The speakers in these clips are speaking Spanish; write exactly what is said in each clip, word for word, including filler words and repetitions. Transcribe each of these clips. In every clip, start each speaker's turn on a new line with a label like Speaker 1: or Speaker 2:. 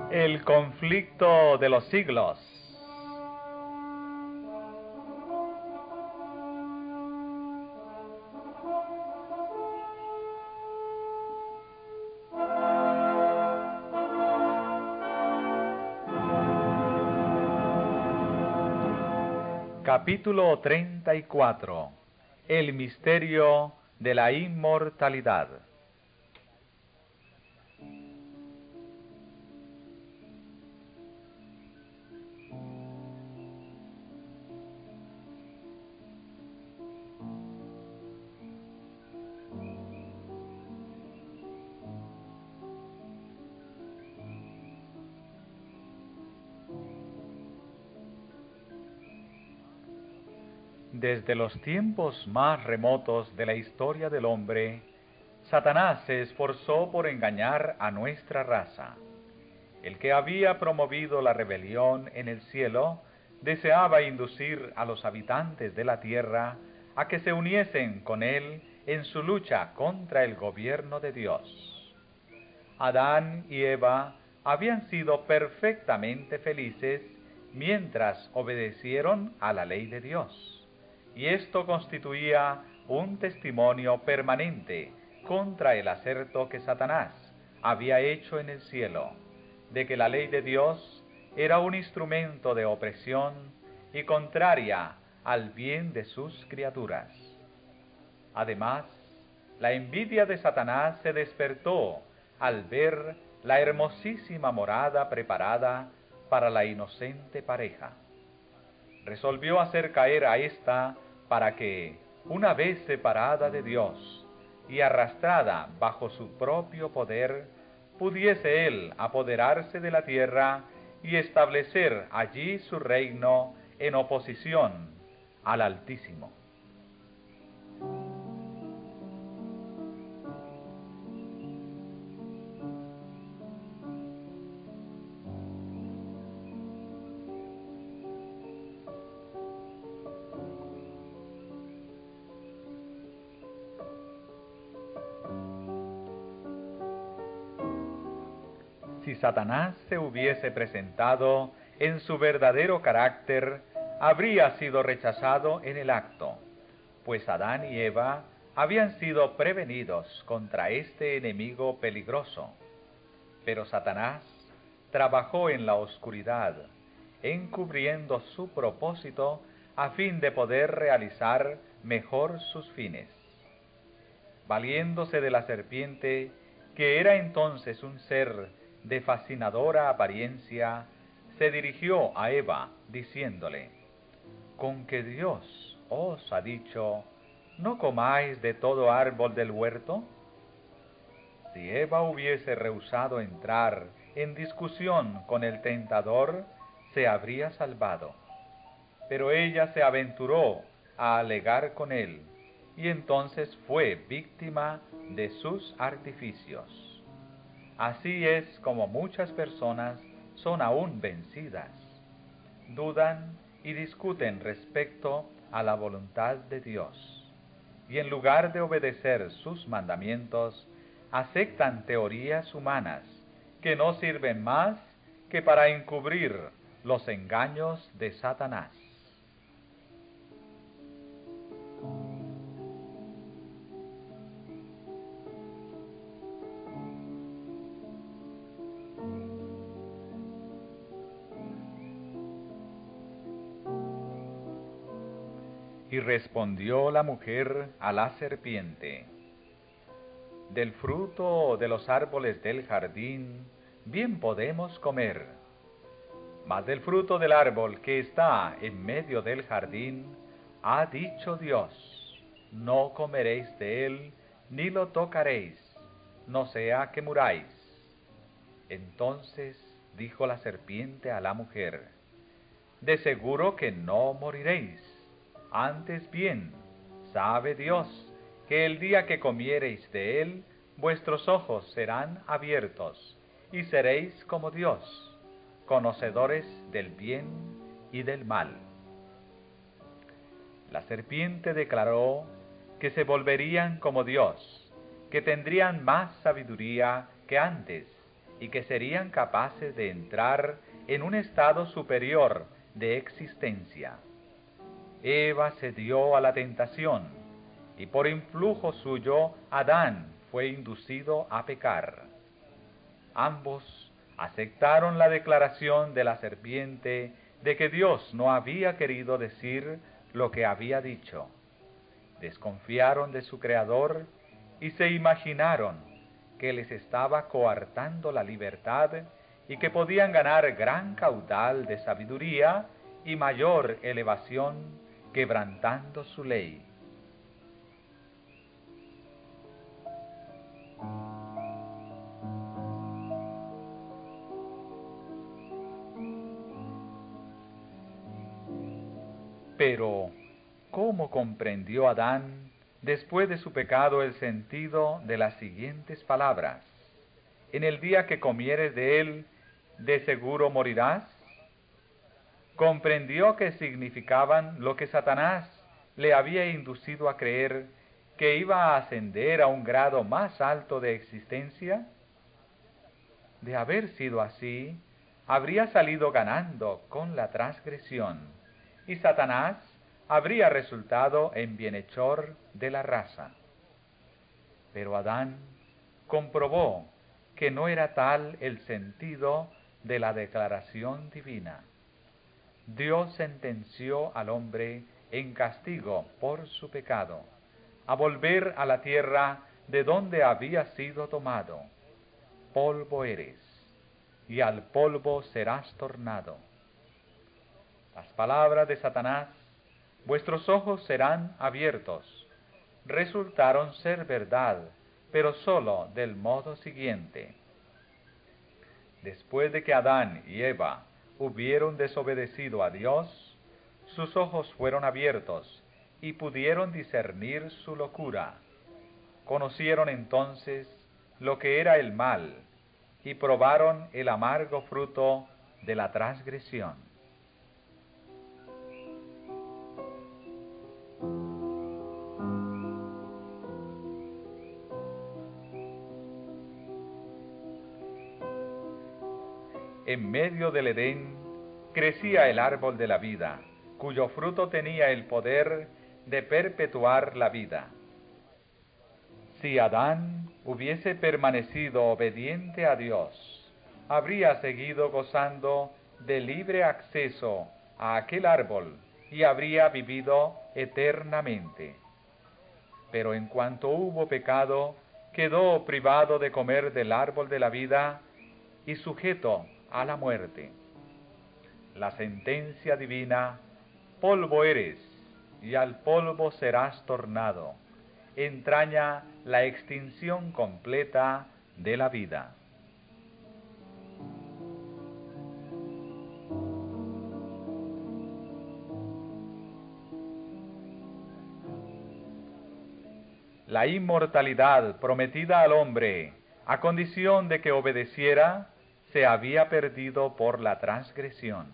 Speaker 1: El conflicto de los siglos. Capítulo treinta y cuatro. El misterio de la inmortalidad. Desde los tiempos más remotos de la historia del hombre, Satanás se esforzó por engañar a nuestra raza. El que había promovido la rebelión en el cielo deseaba inducir a los habitantes de la tierra a que se uniesen con él en su lucha contra el gobierno de Dios. Adán y Eva habían sido perfectamente felices mientras obedecieron a la ley de Dios. Y esto constituía un testimonio permanente contra el aserto que Satanás había hecho en el cielo, de que la ley de Dios era un instrumento de opresión y contraria al bien de sus criaturas. Además, la envidia de Satanás se despertó al ver la hermosísima morada preparada para la inocente pareja. Resolvió hacer caer a ésta para que, una vez separada de Dios y arrastrada bajo su propio poder, pudiese él apoderarse de la tierra y establecer allí su reino en oposición al Altísimo. Si Satanás se hubiese presentado en su verdadero carácter, habría sido rechazado en el acto, pues Adán y Eva habían sido prevenidos contra este enemigo peligroso. Pero Satanás trabajó en la oscuridad, encubriendo su propósito a fin de poder realizar mejor sus fines. Valiéndose de la serpiente, que era entonces un ser de fascinadora apariencia, se dirigió a Eva, diciéndole: «Con que Dios os ha dicho, no comáis de todo árbol del huerto». Si Eva hubiese rehusado entrar en discusión con el tentador, se habría salvado. Pero ella se aventuró a alegar con él, y entonces fue víctima de sus artificios. Así es como muchas personas son aún vencidas. Dudan y discuten respecto a la voluntad de Dios, y en lugar de obedecer sus mandamientos, aceptan teorías humanas que no sirven más que para encubrir los engaños de Satanás. Y respondió la mujer a la serpiente: «Del fruto de los árboles del jardín bien podemos comer, mas del fruto del árbol que está en medio del jardín, ha dicho Dios, no comeréis de él, ni lo tocaréis, no sea que muráis». Entonces dijo la serpiente a la mujer: «De seguro que no moriréis. Antes bien, sabe Dios que el día que comiereis de él, vuestros ojos serán abiertos, y seréis como Dios, conocedores del bien y del mal». La serpiente declaró que se volverían como Dios, que tendrían más sabiduría que antes, y que serían capaces de entrar en un estado superior de existencia. Eva cedió a la tentación y por influjo suyo Adán fue inducido a pecar. Ambos aceptaron la declaración de la serpiente de que Dios no había querido decir lo que había dicho. Desconfiaron de su Creador y se imaginaron que les estaba coartando la libertad y que podían ganar gran caudal de sabiduría y mayor elevación quebrantando su ley. Pero, ¿cómo comprendió Adán, después de su pecado, el sentido de las siguientes palabras? En el día que comieres de él, de seguro morirás. ¿Comprendió que significaban lo que Satanás le había inducido a creer, que iba a ascender a un grado más alto de existencia? De haber sido así, habría salido ganando con la transgresión, y Satanás habría resultado en bienhechor de la raza. Pero Adán comprobó que no era tal el sentido de la declaración divina. Dios sentenció al hombre en castigo por su pecado, a volver a la tierra de donde había sido tomado. Polvo eres, y al polvo serás tornado. Las palabras de Satanás, vuestros ojos serán abiertos, resultaron ser verdad, pero sólo del modo siguiente. Después de que Adán y Eva hubieron desobedecido a Dios, sus ojos fueron abiertos y pudieron discernir su locura. Conocieron entonces lo que era el mal y probaron el amargo fruto de la transgresión. En medio del Edén crecía el árbol de la vida, cuyo fruto tenía el poder de perpetuar la vida. Si Adán hubiese permanecido obediente a Dios, habría seguido gozando de libre acceso a aquel árbol y habría vivido eternamente. Pero en cuanto hubo pecado, quedó privado de comer del árbol de la vida y sujeto a la muerte. La sentencia divina: polvo eres, y al polvo serás tornado, entraña la extinción completa de la vida. La inmortalidad prometida al hombre, a condición de que obedeciera, se había perdido por la transgresión.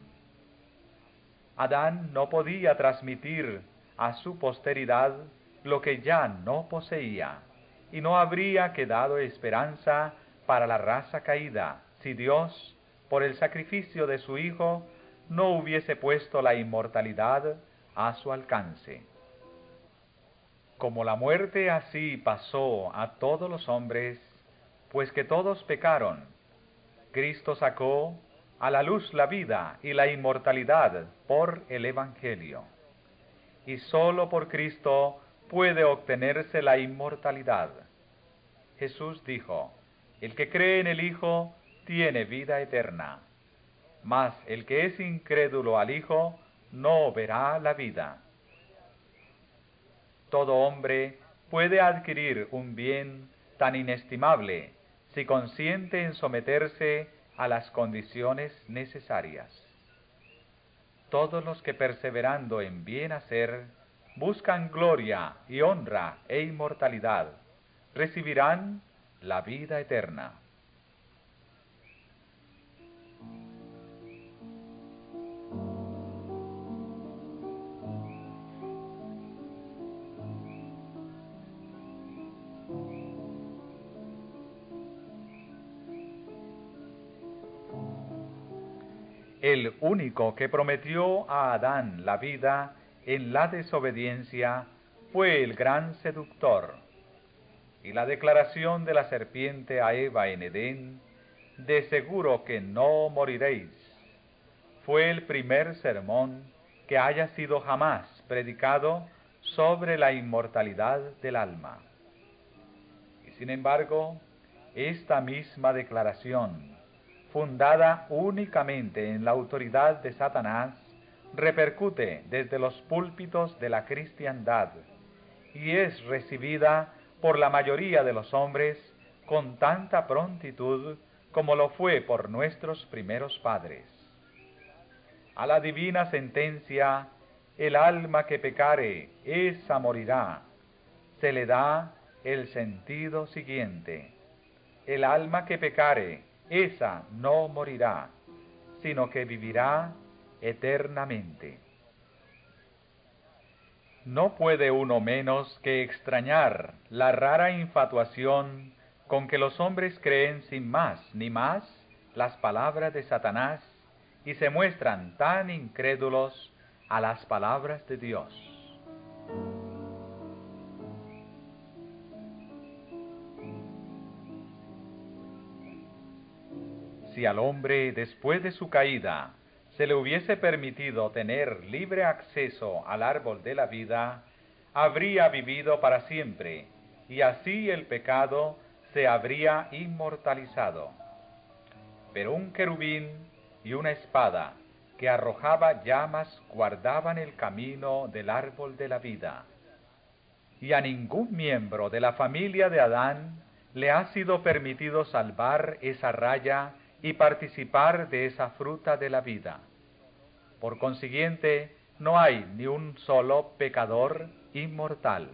Speaker 1: Adán no podía transmitir a su posteridad lo que ya no poseía, y no habría quedado esperanza para la raza caída si Dios, por el sacrificio de su Hijo, no hubiese puesto la inmortalidad a su alcance. Como la muerte así pasó a todos los hombres, pues que todos pecaron, Cristo sacó a la luz la vida y la inmortalidad por el Evangelio. Y sólo por Cristo puede obtenerse la inmortalidad. Jesús dijo: el que cree en el Hijo tiene vida eterna, mas el que es incrédulo al Hijo no verá la vida. Todo hombre puede adquirir un bien tan inestimable si consiente en someterse a las condiciones necesarias. Todos los que perseverando en bien hacer, buscan gloria y honra e inmortalidad, recibirán la vida eterna. El único que prometió a Adán la vida en la desobediencia fue el gran seductor. Y la declaración de la serpiente a Eva en Edén, de seguro que no moriréis, fue el primer sermón que haya sido jamás predicado sobre la inmortalidad del alma. Y sin embargo, esta misma declaración, fundada únicamente en la autoridad de Satanás, repercute desde los púlpitos de la cristiandad y es recibida por la mayoría de los hombres con tanta prontitud como lo fue por nuestros primeros padres. A la divina sentencia, el alma que pecare, esa morirá, se le da el sentido siguiente: el alma que pecare, esa no morirá, sino que vivirá eternamente. No puede uno menos que extrañar la rara infatuación con que los hombres creen sin más ni más las palabras de Satanás y se muestran tan incrédulos a las palabras de Dios. Si al hombre, después de su caída, se le hubiese permitido tener libre acceso al árbol de la vida, habría vivido para siempre, y así el pecado se habría inmortalizado. Pero un querubín y una espada que arrojaba llamas guardaban el camino del árbol de la vida. Y a ningún miembro de la familia de Adán le ha sido permitido salvar esa raya y participar de esa fruta de la vida. Por consiguiente, no hay ni un solo pecador inmortal.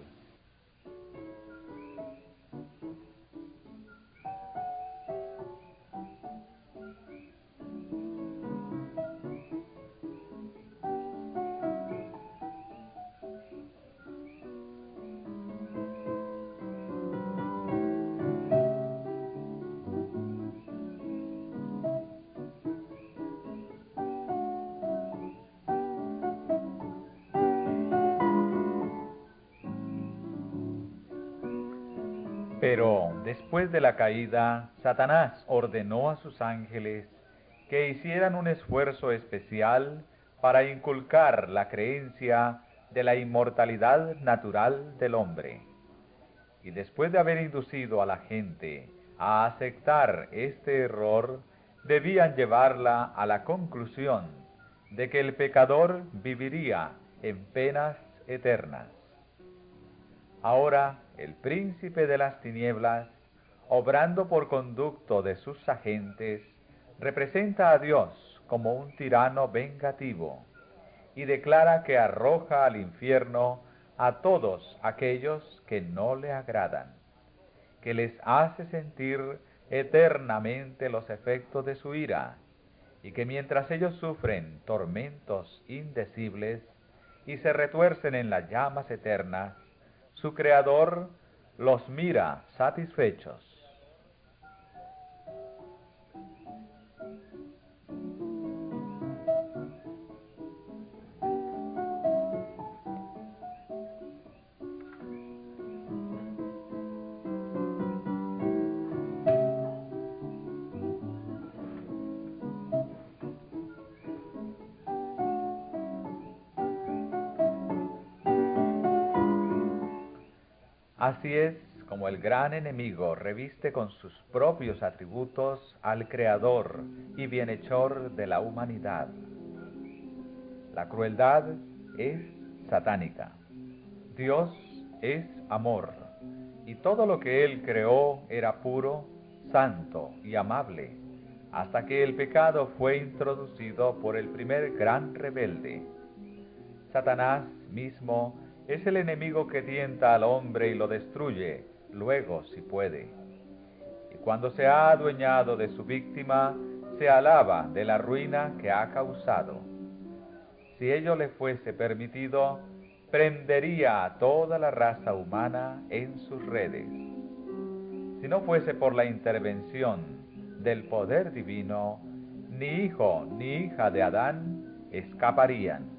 Speaker 1: Pero después de la caída, Satanás ordenó a sus ángeles que hicieran un esfuerzo especial para inculcar la creencia de la inmortalidad natural del hombre. Y después de haber inducido a la gente a aceptar este error, debían llevarla a la conclusión de que el pecador viviría en penas eternas. Ahora, el príncipe de las tinieblas, obrando por conducto de sus agentes, representa a Dios como un tirano vengativo y declara que arroja al infierno a todos aquellos que no le agradan, que les hace sentir eternamente los efectos de su ira, y que mientras ellos sufren tormentos indecibles y se retuercen en las llamas eternas, su Creador los mira satisfechos. Así es como el gran enemigo reviste con sus propios atributos al Creador y bienhechor de la humanidad. La crueldad es satánica. Dios es amor, y todo lo que Él creó era puro, santo y amable, hasta que el pecado fue introducido por el primer gran rebelde. Satanás mismo es el enemigo que tienta al hombre y lo destruye, luego si puede. Y cuando se ha adueñado de su víctima, se alaba de la ruina que ha causado. Si ello le fuese permitido, prendería a toda la raza humana en sus redes. Si no fuese por la intervención del poder divino, ni hijo ni hija de Adán escaparían.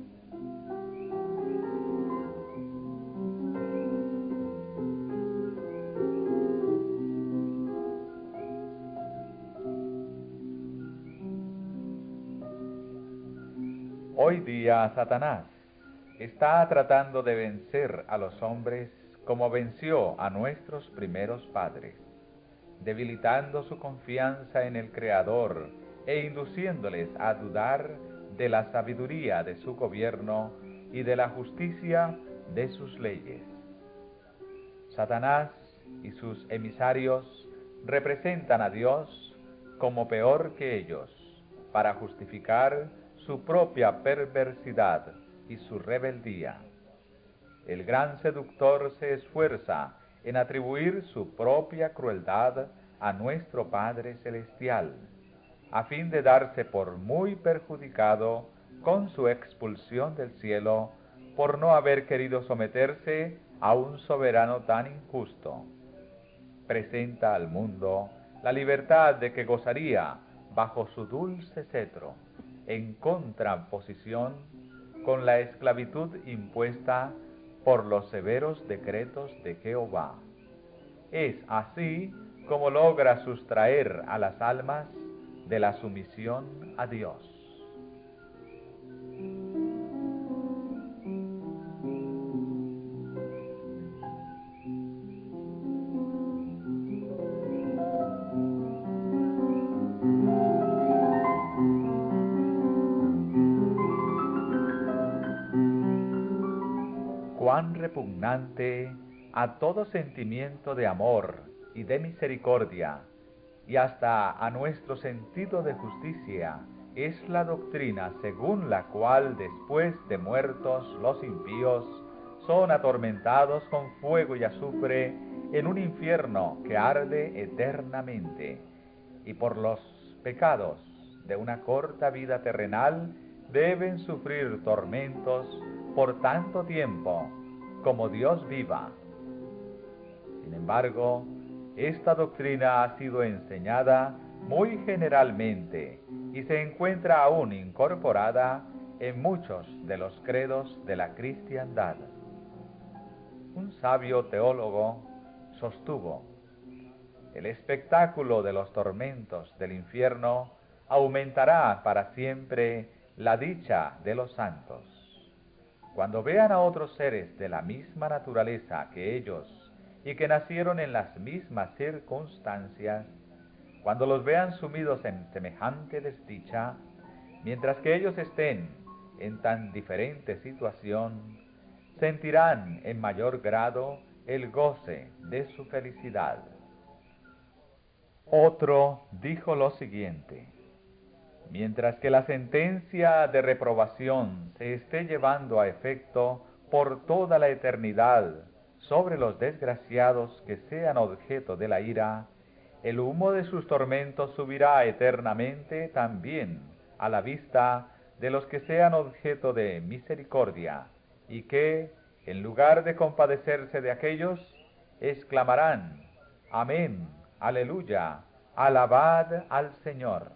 Speaker 1: Hoy día Satanás está tratando de vencer a los hombres como venció a nuestros primeros padres, debilitando su confianza en el Creador e induciéndoles a dudar de la sabiduría de su gobierno y de la justicia de sus leyes. Satanás y sus emisarios representan a Dios como peor que ellos, para justificar su propia perversidad y su rebeldía. El gran seductor se esfuerza en atribuir su propia crueldad a nuestro Padre Celestial, a fin de darse por muy perjudicado con su expulsión del cielo por no haber querido someterse a un soberano tan injusto. Presenta al mundo la libertad de que gozaría bajo su dulce cetro, en contraposición con la esclavitud impuesta por los severos decretos de Jehová. Es así como logra sustraer a las almas de la sumisión a Dios. Cuán repugnante a todo sentimiento de amor y de misericordia, y hasta a nuestro sentido de justicia, es la doctrina según la cual después de muertos los impíos son atormentados con fuego y azufre en un infierno que arde eternamente, y por los pecados de una corta vida terrenal deben sufrir tormentos por tanto tiempo como Dios viva. Sin embargo, esta doctrina ha sido enseñada muy generalmente y se encuentra aún incorporada en muchos de los credos de la cristiandad. Un sabio teólogo sostuvo: el espectáculo de los tormentos del infierno aumentará para siempre la dicha de los santos. Cuando vean a otros seres de la misma naturaleza que ellos y que nacieron en las mismas circunstancias, cuando los vean sumidos en semejante desdicha, mientras que ellos estén en tan diferente situación, sentirán en mayor grado el goce de su felicidad. Otro dijo lo siguiente: mientras que la sentencia de reprobación se esté llevando a efecto por toda la eternidad sobre los desgraciados que sean objeto de la ira, el humo de sus tormentos subirá eternamente también a la vista de los que sean objeto de misericordia, y que, en lugar de compadecerse de aquellos, exclamarán: Amén, aleluya, alabad al Señor.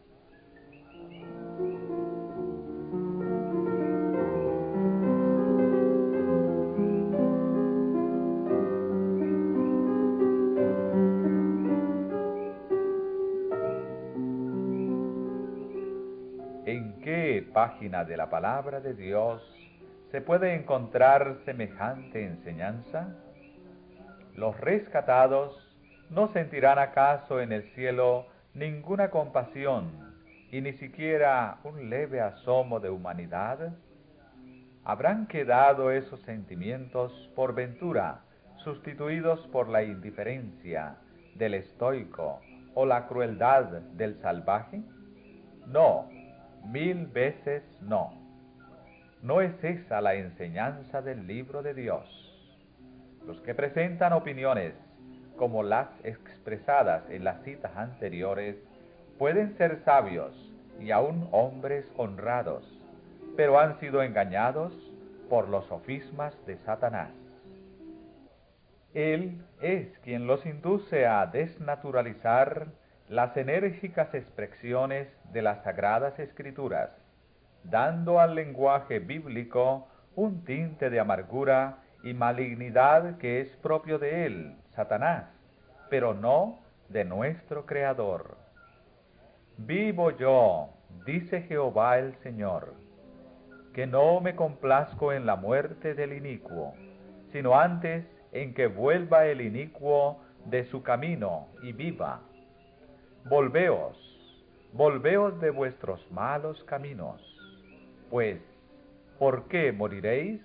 Speaker 1: ¿En qué página de la palabra de Dios se puede encontrar semejante enseñanza? ¿Los rescatados no sentirán acaso en el cielo ninguna compasión y ni siquiera un leve asomo de humanidad? ¿Habrán quedado esos sentimientos por ventura sustituidos por la indiferencia del estoico o la crueldad del salvaje? No, mil veces no. No es esa la enseñanza del libro de Dios. Los que presentan opiniones como las expresadas en las citas anteriores pueden ser sabios y aún hombres honrados, pero han sido engañados por los sofismas de Satanás. Él es quien los induce a desnaturalizar las enérgicas expresiones de las Sagradas Escrituras, dando al lenguaje bíblico un tinte de amargura y malignidad que es propio de él, Satanás, pero no de nuestro Creador. Vivo yo, dice Jehová el Señor, que no me complazco en la muerte del inicuo, sino antes en que vuelva el inicuo de su camino y viva. Volveos, volveos de vuestros malos caminos, pues, ¿por qué moriréis?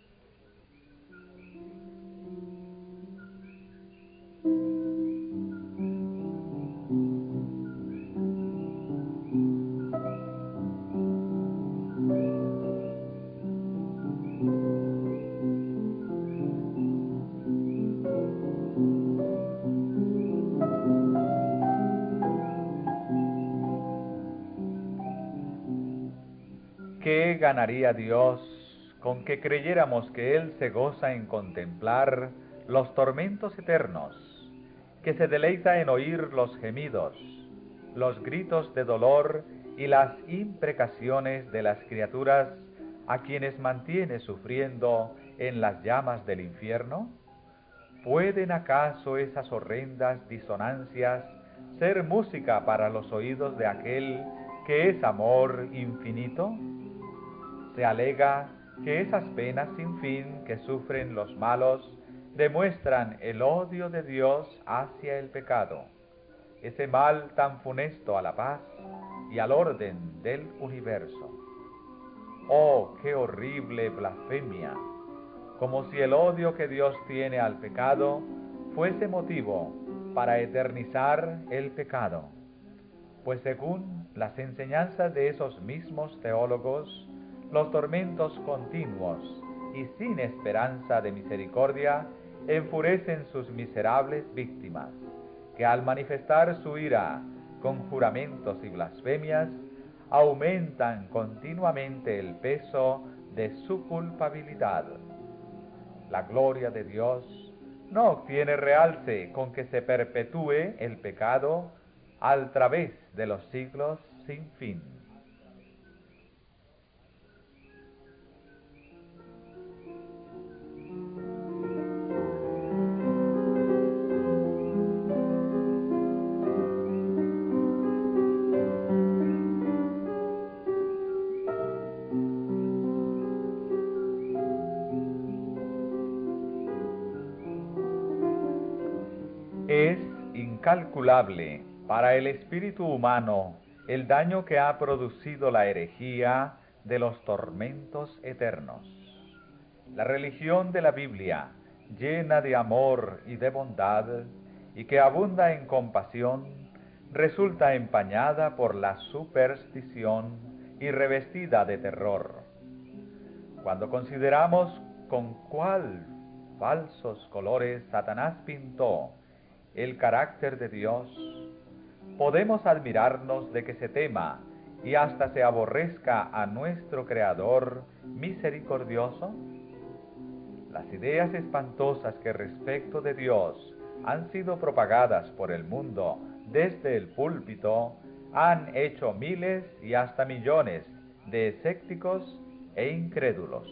Speaker 1: ¿Qué ganaría Dios con que creyéramos que Él se goza en contemplar los tormentos eternos, que se deleita en oír los gemidos, los gritos de dolor y las imprecaciones de las criaturas a quienes mantiene sufriendo en las llamas del infierno? ¿Pueden acaso esas horrendas disonancias ser música para los oídos de aquel que es amor infinito? Se alega que esas penas sin fin que sufren los malos demuestran el odio de Dios hacia el pecado, ese mal tan funesto a la paz y al orden del universo. ¡Oh, qué horrible blasfemia! Como si el odio que Dios tiene al pecado fuese motivo para eternizar el pecado. Pues según las enseñanzas de esos mismos teólogos, los tormentos continuos y sin esperanza de misericordia enfurecen sus miserables víctimas, que al manifestar su ira con juramentos y blasfemias, aumentan continuamente el peso de su culpabilidad. La gloria de Dios no obtiene realce con que se perpetúe el pecado al través de los siglos sin fin. Es incalculable para el espíritu humano el daño que ha producido la herejía de los tormentos eternos. La religión de la Biblia, llena de amor y de bondad, y que abunda en compasión, resulta empañada por la superstición y revestida de terror. Cuando consideramos con cuál falsos colores Satanás pintó el carácter de Dios, podemos admirarnos de que se tema y hasta se aborrezca a nuestro Creador misericordioso. Las ideas espantosas que respecto de Dios han sido propagadas por el mundo desde el púlpito han hecho miles y hasta millones de escépticos e incrédulos.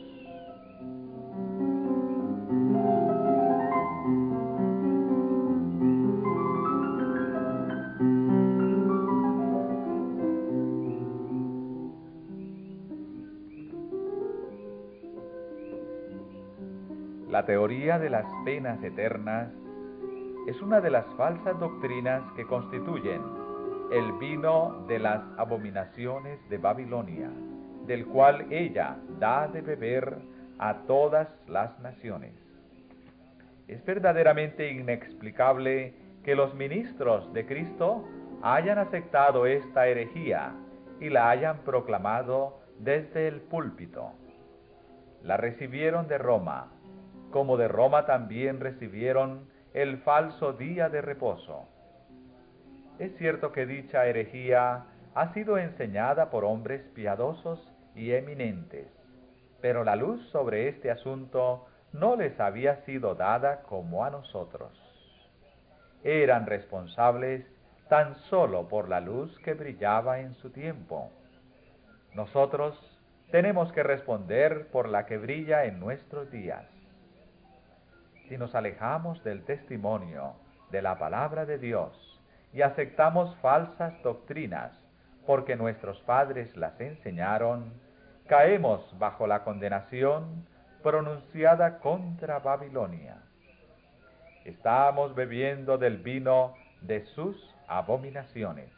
Speaker 1: La teoría de las penas eternas es una de las falsas doctrinas que constituyen el vino de las abominaciones de Babilonia, del cual ella da de beber a todas las naciones. Es verdaderamente inexplicable que los ministros de Cristo hayan aceptado esta herejía y la hayan proclamado desde el púlpito. La recibieron de Roma, como de Roma también recibieron el falso día de reposo. Es cierto que dicha herejía ha sido enseñada por hombres piadosos y eminentes, pero la luz sobre este asunto no les había sido dada como a nosotros. Eran responsables tan solo por la luz que brillaba en su tiempo. Nosotros tenemos que responder por la que brilla en nuestros días. Si nos alejamos del testimonio de la palabra de Dios y aceptamos falsas doctrinas porque nuestros padres las enseñaron, caemos bajo la condenación pronunciada contra Babilonia. Estamos bebiendo del vino de sus abominaciones.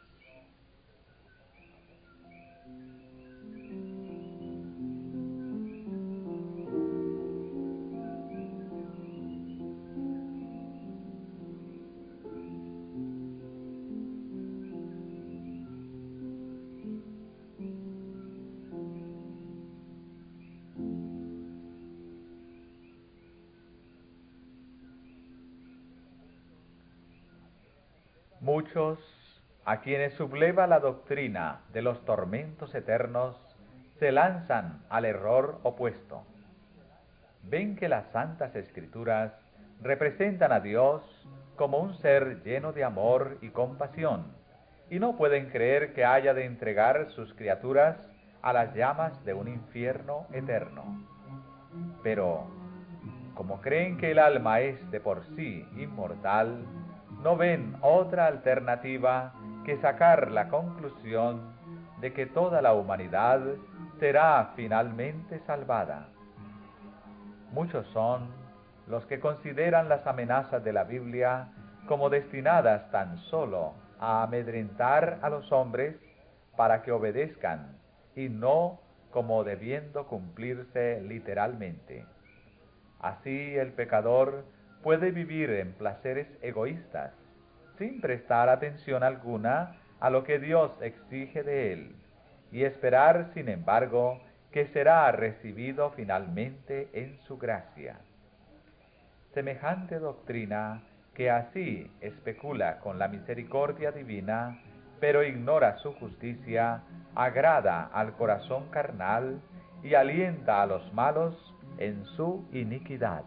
Speaker 1: Muchos, a quienes subleva la doctrina de los tormentos eternos, se lanzan al error opuesto. Ven que las Santas Escrituras representan a Dios como un ser lleno de amor y compasión, y no pueden creer que haya de entregar sus criaturas a las llamas de un infierno eterno. Pero, como creen que el alma es de por sí inmortal, no ven otra alternativa que sacar la conclusión de que toda la humanidad será finalmente salvada. Muchos son los que consideran las amenazas de la Biblia como destinadas tan solo a amedrentar a los hombres para que obedezcan y no como debiendo cumplirse literalmente. Así el pecador puede vivir en placeres egoístas, sin prestar atención alguna a lo que Dios exige de él, y esperar, sin embargo, que será recibido finalmente en su gracia. Semejante doctrina, que así especula con la misericordia divina, pero ignora su justicia, agrada al corazón carnal y alienta a los malos en su iniquidad.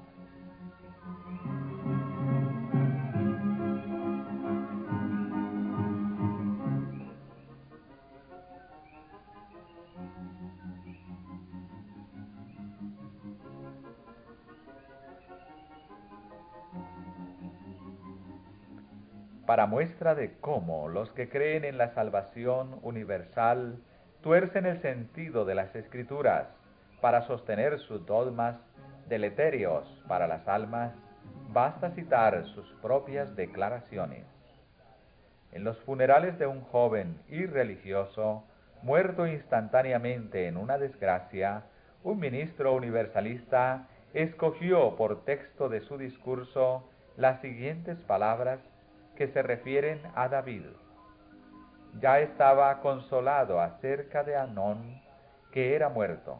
Speaker 1: Para muestra de cómo los que creen en la salvación universal tuercen el sentido de las Escrituras para sostener sus dogmas deletéreos para las almas, basta citar sus propias declaraciones. En los funerales de un joven irreligioso, muerto instantáneamente en una desgracia, un ministro universalista escogió por texto de su discurso las siguientes palabras que se refieren a David. Ya estaba consolado acerca de Amnón, que era muerto.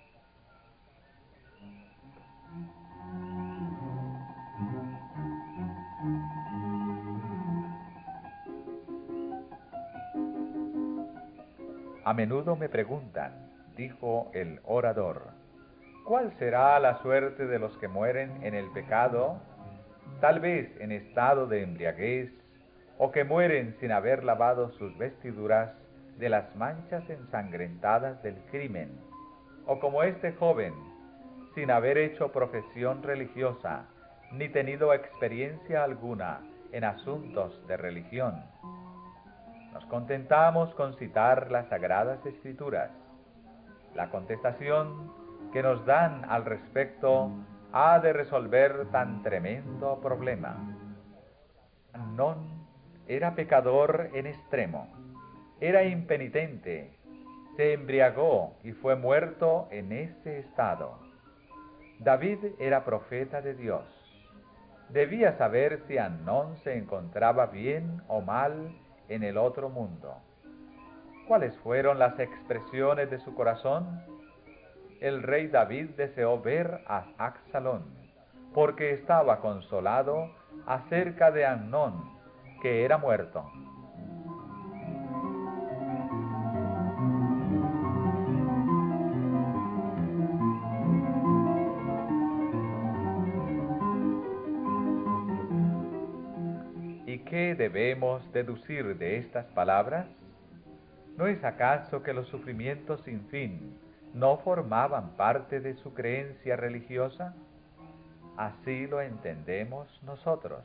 Speaker 1: A menudo me preguntan, dijo el orador, ¿cuál será la suerte de los que mueren en el pecado? Tal vez en estado de embriaguez, o que mueren sin haber lavado sus vestiduras de las manchas ensangrentadas del crimen, o como este joven, sin haber hecho profesión religiosa, ni tenido experiencia alguna en asuntos de religión. Nos contentamos con citar las Sagradas Escrituras. La contestación que nos dan al respecto ha de resolver tan tremendo problema. Amnón era pecador en extremo, era impenitente, se embriagó y fue muerto en ese estado. David era profeta de Dios. Debía saber si Amnón se encontraba bien o mal en el otro mundo. ¿Cuáles fueron las expresiones de su corazón? El rey David deseó ver a Absalón, porque estaba consolado acerca de Amnón, que era muerto. ¿qué debemos deducir de estas palabras? ¿No es acaso que los sufrimientos sin fin no formaban parte de su creencia religiosa? Así lo entendemos nosotros.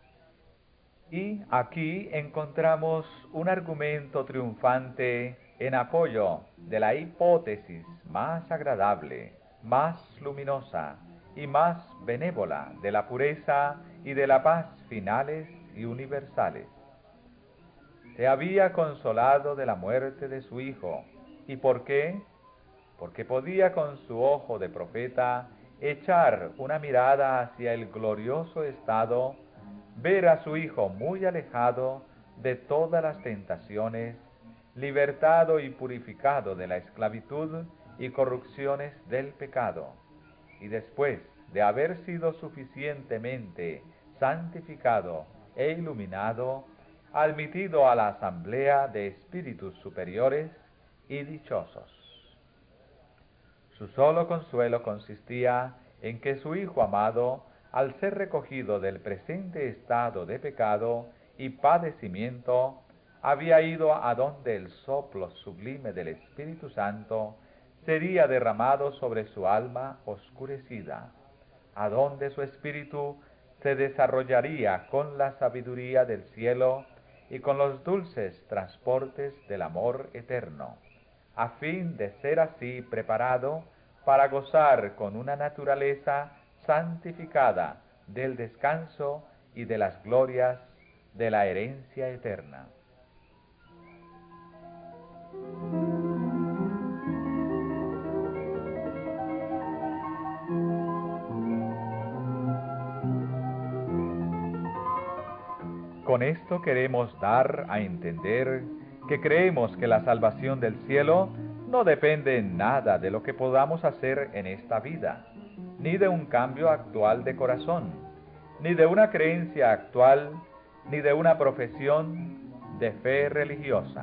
Speaker 1: Y aquí encontramos un argumento triunfante en apoyo de la hipótesis más agradable, más luminosa y más benévola de la pureza y de la paz finales y universales. Se había consolado de la muerte de su hijo. ¿Y por qué? Porque podía con su ojo de profeta echar una mirada hacia el glorioso estado, ver a su hijo muy alejado de todas las tentaciones, libertado y purificado de la esclavitud y corrupciones del pecado, y después de haber sido suficientemente santificado e iluminado, admitido a la asamblea de espíritus superiores y dichosos. Su solo consuelo consistía en que su Hijo amado, al ser recogido del presente estado de pecado y padecimiento, había ido a donde el soplo sublime del Espíritu Santo sería derramado sobre su alma oscurecida, a donde su espíritu se desarrollaría con la sabiduría del cielo y con los dulces transportes del amor eterno, a fin de ser así preparado para gozar con una naturaleza santificada del descanso y de las glorias de la herencia eterna. Con esto queremos dar a entender que creemos que la salvación del cielo no depende en nada de lo que podamos hacer en esta vida, ni de un cambio actual de corazón, ni de una creencia actual, ni de una profesión de fe religiosa.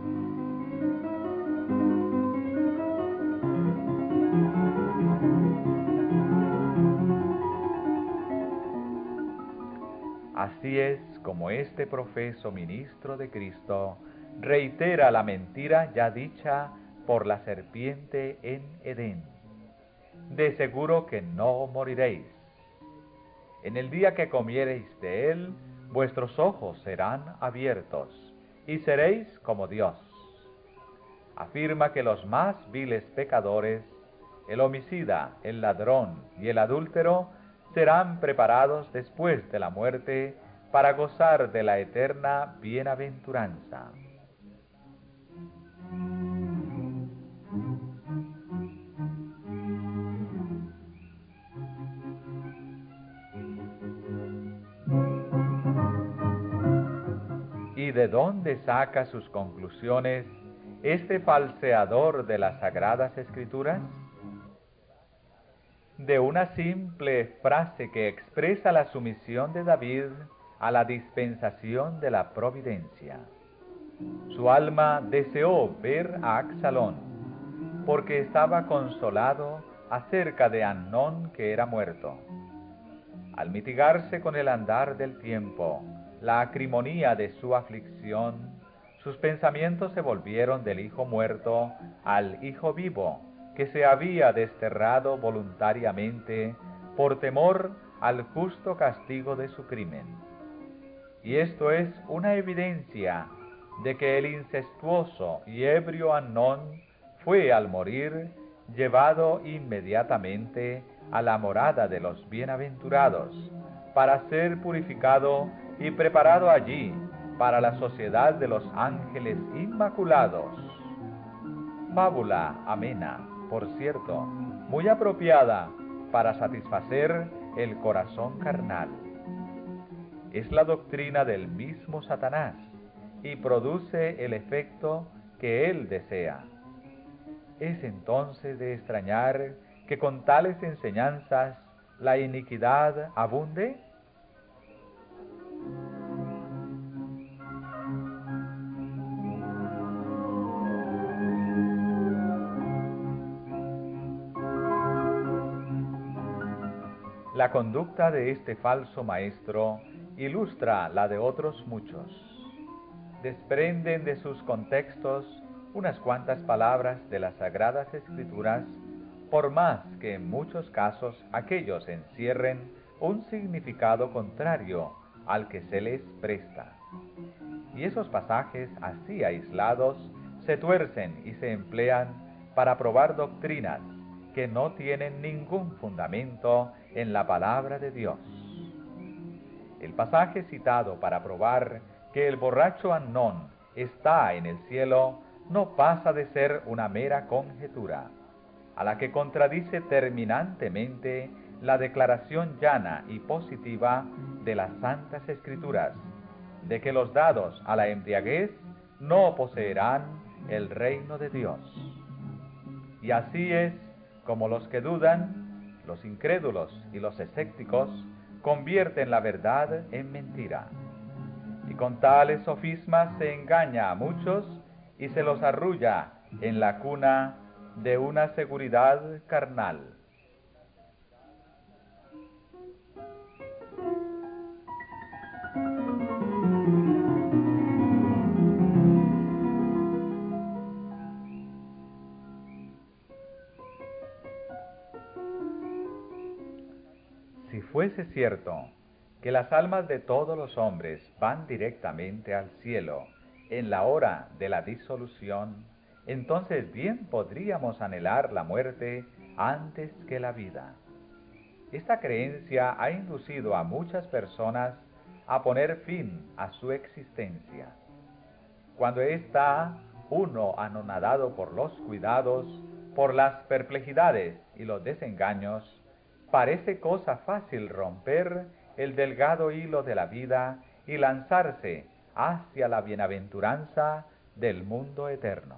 Speaker 1: Así es como este profeso ministro de Cristo reitera la mentira ya dicha por la serpiente en Edén. De seguro que no moriréis. En el día que comiereis de él, vuestros ojos serán abiertos, y seréis como Dios. Afirma que los más viles pecadores, el homicida, el ladrón y el adúltero, serán preparados después de la muerte para gozar de la eterna bienaventuranza. ¿Y de dónde saca sus conclusiones este falseador de las Sagradas Escrituras? De una simple frase que expresa la sumisión de David a la dispensación de la providencia. Su alma deseó ver a Absalón, porque estaba consolado acerca de Amnón que era muerto. Al mitigarse con el andar del tiempo la acrimonía de su aflicción, sus pensamientos se volvieron del hijo muerto al hijo vivo, que se había desterrado voluntariamente por temor al justo castigo de su crimen. Y esto es una evidencia de que el incestuoso y ebrio Amnón fue al morir llevado inmediatamente a la morada de los bienaventurados, para ser purificado y preparado allí para la sociedad de los ángeles inmaculados. Fábula amena, por cierto, muy apropiada para satisfacer el corazón carnal. Es la doctrina del mismo Satanás y produce el efecto que él desea. Es entonces de extrañar que con tales enseñanzas la iniquidad abunde. La conducta de este falso maestro ilustra la de otros muchos. Desprenden de sus contextos unas cuantas palabras de las Sagradas Escrituras, por más que en muchos casos aquellos encierren un significado contrario al que se les presta. Y esos pasajes así aislados se tuercen y se emplean para probar doctrinas que no tienen ningún fundamento en la palabra de Dios. El pasaje citado para probar que el borracho Amnón está en el cielo no pasa de ser una mera conjetura, a la que contradice terminantemente la declaración llana y positiva de las Santas Escrituras, de que los dados a la embriaguez no poseerán el reino de Dios. Y así es como los que dudan, los incrédulos y los escépticos, convierten la verdad en mentira. Y con tales sofismas se engaña a muchos y se los arrulla en la cuna de una seguridad carnal. Si fuese cierto que las almas de todos los hombres van directamente al cielo en la hora de la disolución, entonces bien podríamos anhelar la muerte antes que la vida. Esta creencia ha inducido a muchas personas a poner fin a su existencia. Cuando está uno anonadado por los cuidados, por las perplejidades y los desengaños, parece cosa fácil romper el delgado hilo de la vida y lanzarse hacia la bienaventuranza del mundo eterno.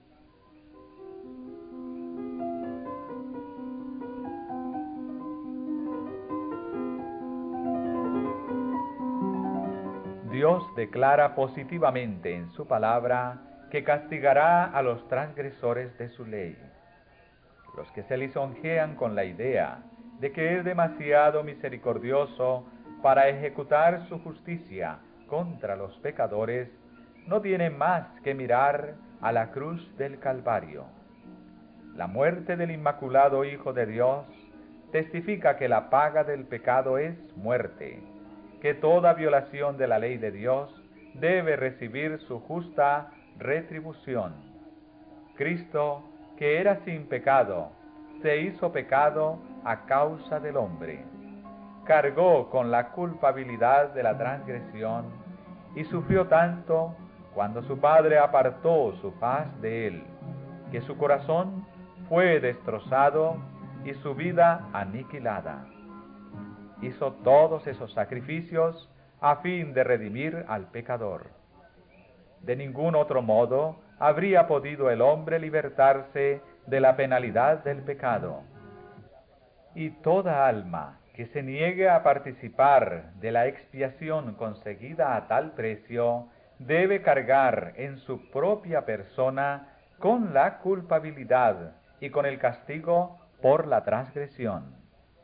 Speaker 1: Dios declara positivamente en su palabra que castigará a los transgresores de su ley. Los que se lisonjean con la idea de que es demasiado misericordioso para ejecutar su justicia contra los pecadores, no tienen más que mirar a la cruz del Calvario. La muerte del Inmaculado Hijo de Dios testifica que la paga del pecado es muerte, que toda violación de la ley de Dios debe recibir su justa retribución. Cristo, que era sin pecado, se hizo pecado a causa del hombre. Cargó con la culpabilidad de la transgresión y sufrió tanto cuando su Padre apartó su faz de él, que su corazón fue destrozado y su vida aniquilada. Hizo todos esos sacrificios a fin de redimir al pecador. De ningún otro modo habría podido el hombre libertarse de la penalidad del pecado. Y toda alma que se niegue a participar de la expiación conseguida a tal precio, debe cargar en su propia persona con la culpabilidad y con el castigo por la transgresión.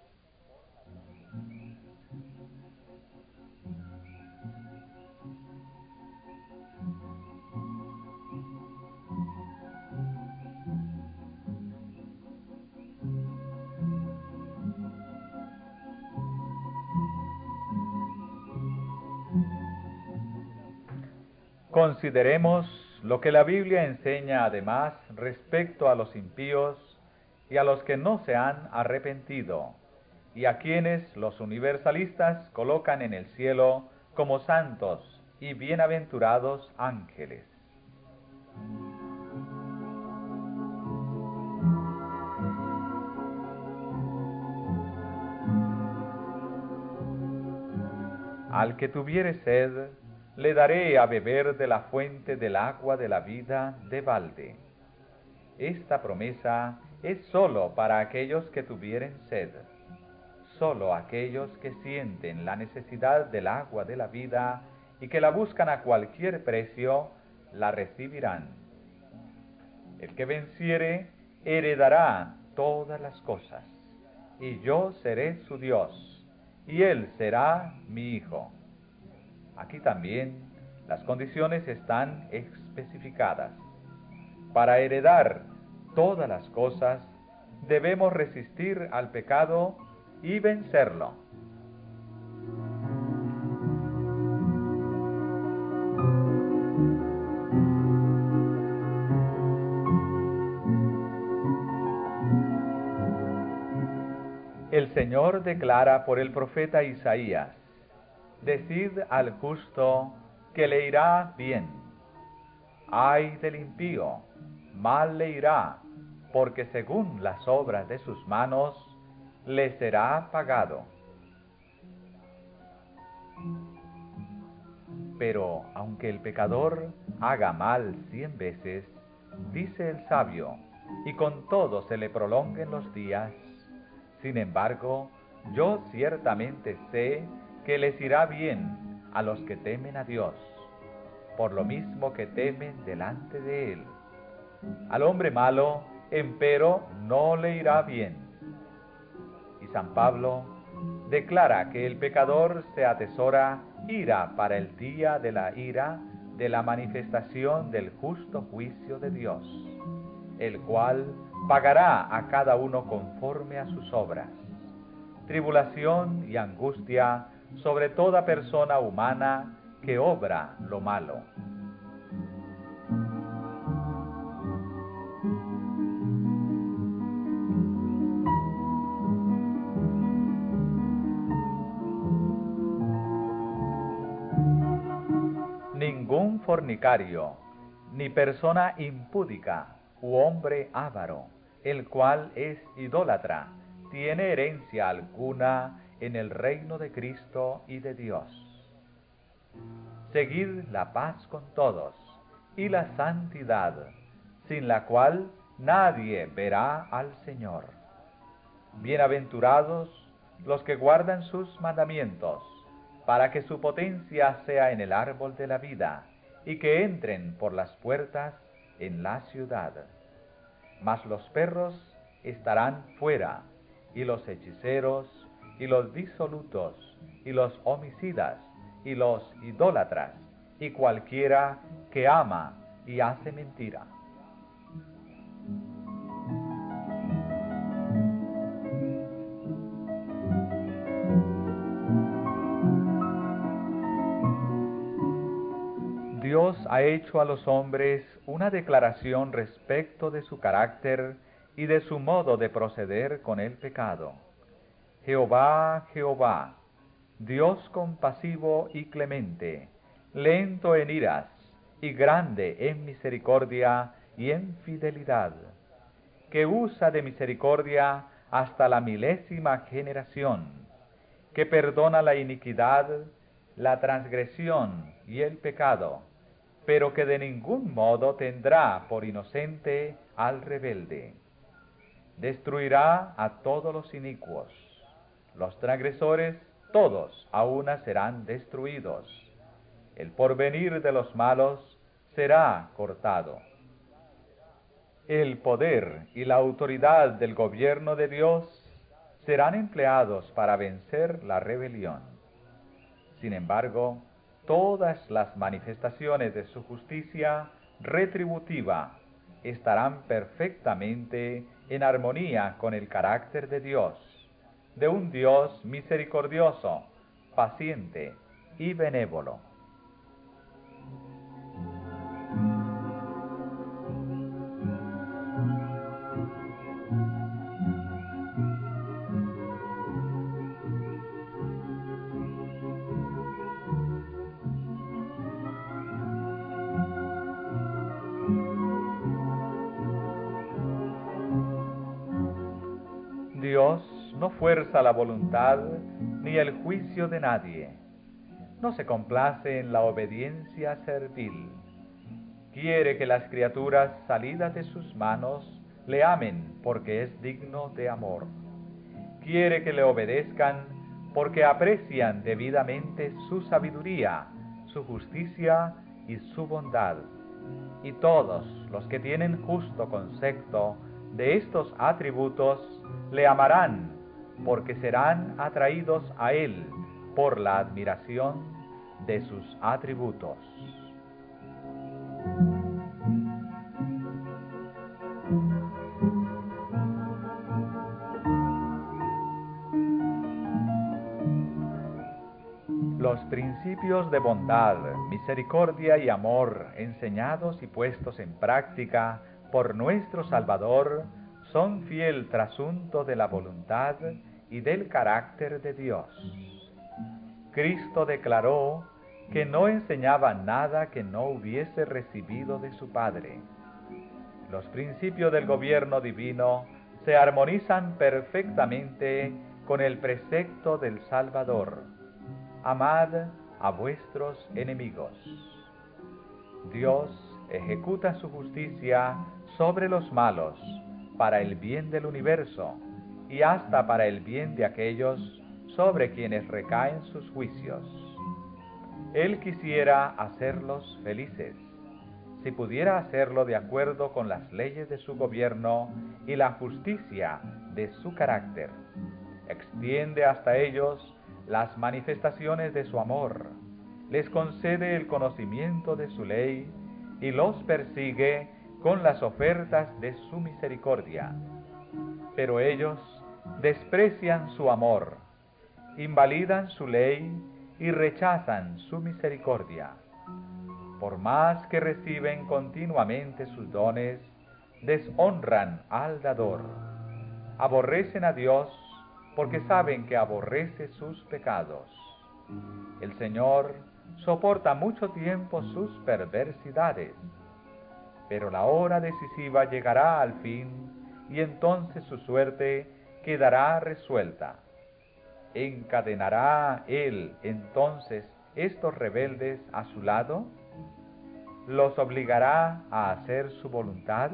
Speaker 1: Consideremos lo que la Biblia enseña además respecto a los impíos y a los que no se han arrepentido, y a quienes los universalistas colocan en el cielo como santos y bienaventurados ángeles. Al que tuviere sed, le daré a beber de la fuente del agua de la vida de balde. Esta promesa es sólo para aquellos que tuvieren sed. Sólo aquellos que sienten la necesidad del agua de la vida y que la buscan a cualquier precio, la recibirán. El que venciere heredará todas las cosas, y yo seré su Dios, y él será mi hijo. Aquí también las condiciones están especificadas. Para heredar todas las cosas, debemos resistir al pecado y vencerlo. El Señor declara por el profeta Isaías: decid al justo que le irá bien. Ay del impío, mal le irá, porque según las obras de sus manos le será pagado. Pero aunque el pecador haga mal cien veces, dice el sabio, y con todo se le prolonguen los días, sin embargo, yo ciertamente sé que les irá bien a los que temen a Dios, por lo mismo que temen delante de Él. Al hombre malo, empero, no le irá bien. Y San Pablo declara que el pecador se atesora ira para el día de la ira, de la manifestación del justo juicio de Dios, el cual pagará a cada uno conforme a sus obras. Tribulación y angustia sobre toda persona humana que obra lo malo. Ningún fornicario, ni persona impúdica, u hombre avaro, el cual es idólatra, tiene herencia alguna en el reino de Cristo y de Dios. Seguid la paz con todos y la santidad, sin la cual nadie verá al Señor. Bienaventurados los que guardan sus mandamientos, para que su potencia sea en el árbol de la vida, y que entren por las puertas en la ciudad. Mas los perros estarán fuera, y los hechiceros, y los disolutos, y los homicidas, y los idólatras, y cualquiera que ama y hace mentira. Dios ha hecho a los hombres una declaración respecto de su carácter y de su modo de proceder con el pecado. Jehová, Jehová, Dios compasivo y clemente, lento en iras y grande en misericordia y en fidelidad, que usa de misericordia hasta la milésima generación, que perdona la iniquidad, la transgresión y el pecado, pero que de ningún modo tendrá por inocente al rebelde. Destruirá a todos los inicuos. Los transgresores todos a una serán destruidos. El porvenir de los malos será cortado. El poder y la autoridad del gobierno de Dios serán empleados para vencer la rebelión. Sin embargo, todas las manifestaciones de su justicia retributiva estarán perfectamente en armonía con el carácter de Dios, de un Dios misericordioso, paciente y benévolo. Dios no fuerza la voluntad ni el juicio de nadie. No se complace en la obediencia servil. Quiere que las criaturas salidas de sus manos le amen porque es digno de amor. Quiere que le obedezcan porque aprecian debidamente su sabiduría, su justicia y su bondad. Y todos los que tienen justo concepto de estos atributos le amarán, porque serán atraídos a Él por la admiración de sus atributos. Los principios de bondad, misericordia y amor enseñados y puestos en práctica por nuestro Salvador son fiel trasunto de la voluntad y del carácter de Dios. Cristo declaró que no enseñaba nada que no hubiese recibido de su Padre. Los principios del gobierno divino se armonizan perfectamente con el precepto del Salvador: amad a vuestros enemigos. Dios ejecuta su justicia sobre los malos para el bien del universo y hasta para el bien de aquellos sobre quienes recaen sus juicios. Él quisiera hacerlos felices, si pudiera hacerlo de acuerdo con las leyes de su gobierno y la justicia de su carácter. Extiende hasta ellos las manifestaciones de su amor, les concede el conocimiento de su ley y los persigue con las ofertas de su misericordia. Pero ellos desprecian su amor, invalidan su ley y rechazan su misericordia. Por más que reciben continuamente sus dones, deshonran al dador. Aborrecen a Dios porque saben que aborrece sus pecados. El Señor soporta mucho tiempo sus perversidades, pero la hora decisiva llegará al fin y entonces su suerte quedará resuelta. ¿Encadenará Él entonces estos rebeldes a su lado? ¿Los obligará a hacer su voluntad?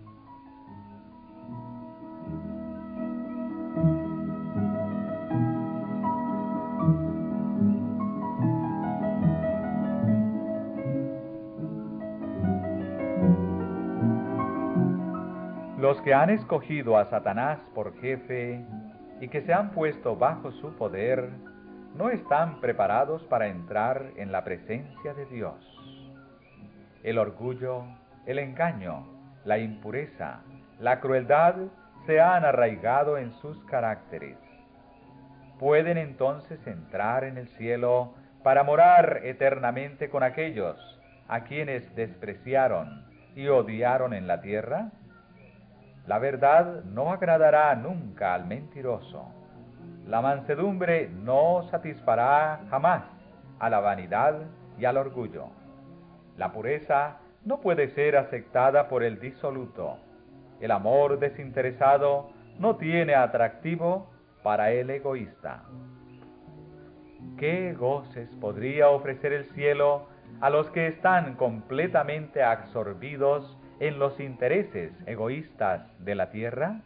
Speaker 1: Los que han escogido a Satanás por jefe y que se han puesto bajo su poder, no están preparados para entrar en la presencia de Dios. El orgullo, el engaño, la impureza, la crueldad se han arraigado en sus caracteres. Pueden entonces entrar en el cielo para morar eternamente con aquellos a quienes despreciaron y odiaron en la tierra. La verdad no agradará nunca al mentiroso. La mansedumbre no satisfará jamás a la vanidad y al orgullo. La pureza no puede ser aceptada por el disoluto. El amor desinteresado no tiene atractivo para el egoísta. ¿Qué goces podría ofrecer el cielo a los que están completamente absorbidos en los intereses egoístas de la tierra?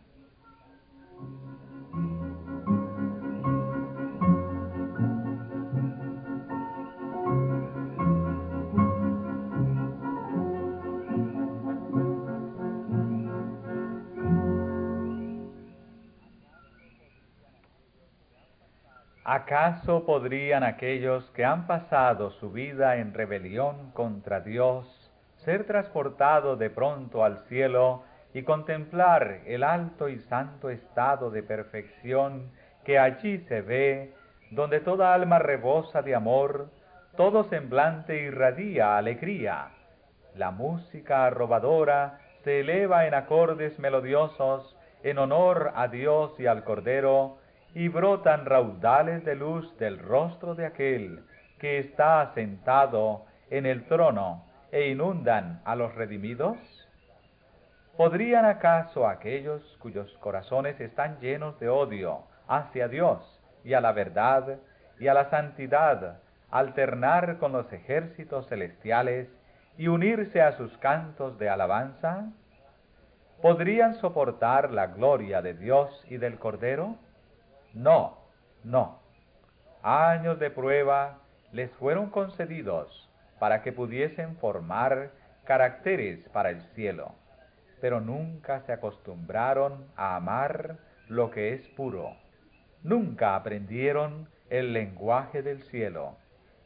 Speaker 1: ¿Acaso podrían aquellos que han pasado su vida en rebelión contra Dios ser transportados de pronto al cielo y contemplar el alto y santo estado de perfección que allí se ve, donde toda alma rebosa de amor, todo semblante irradia alegría? La música arrobadora se eleva en acordes melodiosos en honor a Dios y al Cordero, y brotan raudales de luz del rostro de aquel que está sentado en el trono e inundan a los redimidos. ¿Podrían acaso aquellos cuyos corazones están llenos de odio hacia Dios y a la verdad y a la santidad alternar con los ejércitos celestiales y unirse a sus cantos de alabanza? ¿Podrían soportar la gloria de Dios y del Cordero? No, no. Años de prueba les fueron concedidos para que pudiesen formar caracteres para el cielo, pero nunca se acostumbraron a amar lo que es puro. Nunca aprendieron el lenguaje del cielo,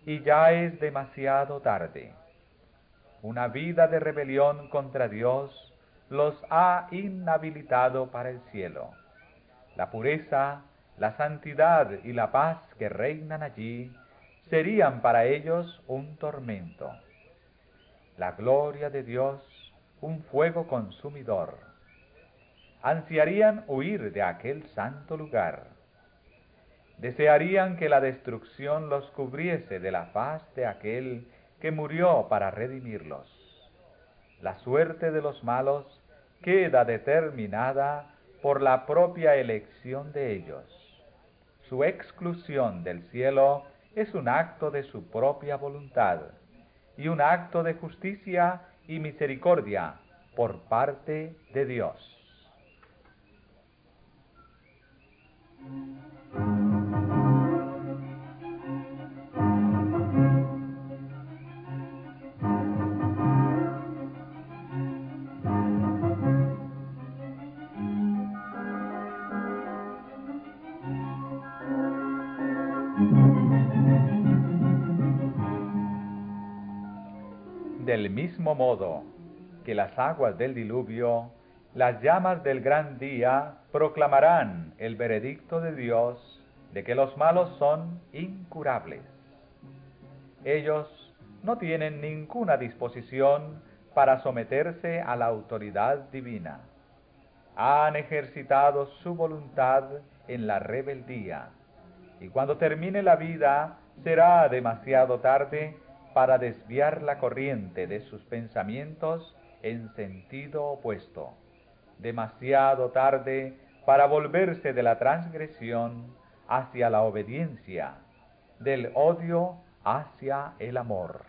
Speaker 1: y ya es demasiado tarde. Una vida de rebelión contra Dios los ha inhabilitado para el cielo. La pureza, la santidad y la paz que reinan allí serían para ellos un tormento. La gloria de Dios, un fuego consumidor. Ansiarían huir de aquel santo lugar. Desearían que la destrucción los cubriese de la faz de aquel que murió para redimirlos. La suerte de los malos queda determinada por la propia elección de ellos. Su exclusión del cielo es un acto de su propia voluntad y un acto de justicia y misericordia por parte de Dios. Del mismo modo que las aguas del diluvio, las llamas del gran día proclamarán el veredicto de Dios de que los malos son incurables. Ellos no tienen ninguna disposición para someterse a la autoridad divina. Han ejercitado su voluntad en la rebeldía, y cuando termine la vida será demasiado tarde para desviar la corriente de sus pensamientos en sentido opuesto, demasiado tarde para volverse de la transgresión hacia la obediencia, del odio hacia el amor.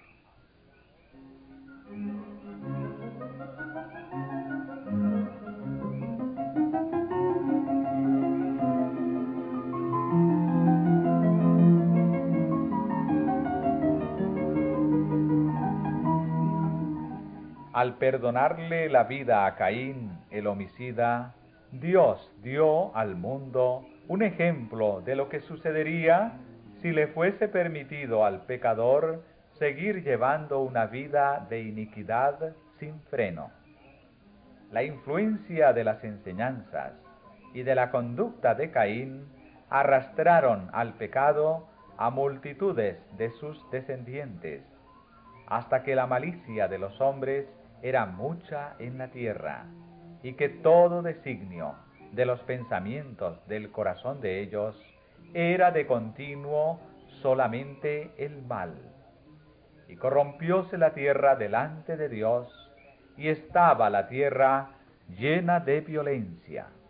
Speaker 1: Al perdonarle la vida a Caín, el homicida, Dios dio al mundo un ejemplo de lo que sucedería si le fuese permitido al pecador seguir llevando una vida de iniquidad sin freno. La influencia de las enseñanzas y de la conducta de Caín arrastraron al pecado a multitudes de sus descendientes, hasta que la malicia de los hombres era mucha en la tierra, y que todo designio de los pensamientos del corazón de ellos era de continuo solamente el mal. Y corrompióse la tierra delante de Dios, y estaba la tierra llena de violencia.